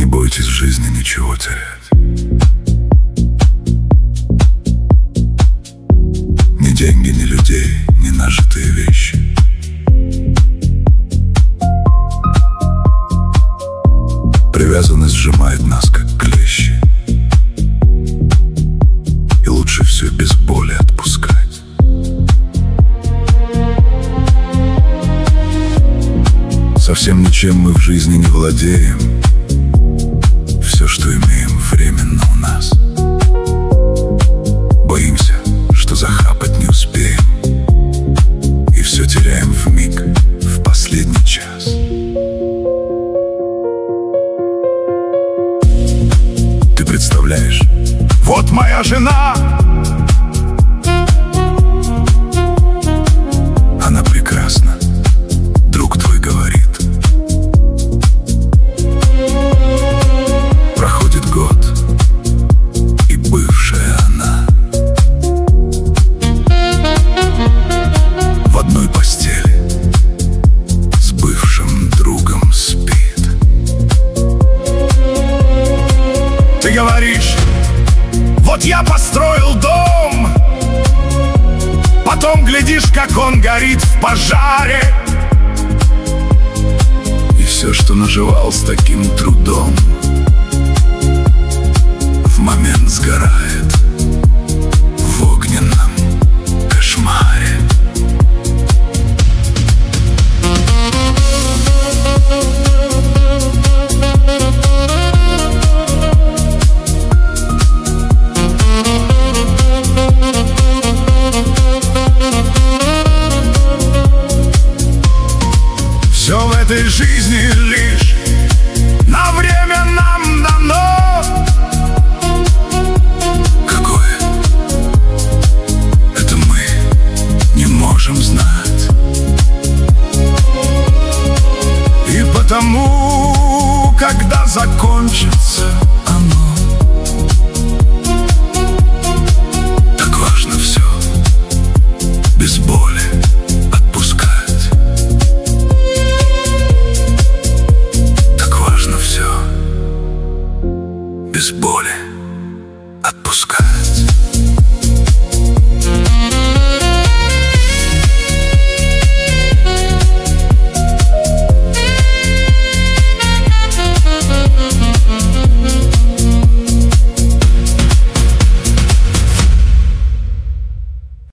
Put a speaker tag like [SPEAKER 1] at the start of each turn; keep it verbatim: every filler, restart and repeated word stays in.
[SPEAKER 1] бойтесь в жизни ничего терять. Ни деньги, ни людей, ни нажитые вещи. Привязанность сжимает нас, как клещи, и лучше все без боли отпускать. Совсем ничем мы в жизни не владеем. Все, что имеем, временно у нас. Боимся, что захапать не успеем, и все теряем вмиг, в последний час. Ты представляешь, вот моя жена, она прекрасна, друг твой говорит. Проходит год, и бывшая она в одной постели с бывшим другом спит. Ты говоришь: вот я построил дом, потом глядишь, как он горит в пожаре, и все, что наживал с таким трудом, в момент сгорает в огненном кошмаре. Все в этой жизни лишь на время нам дано. Какое? Это мы не можем знать. И потому, когда закончится оно, так важно все без боли.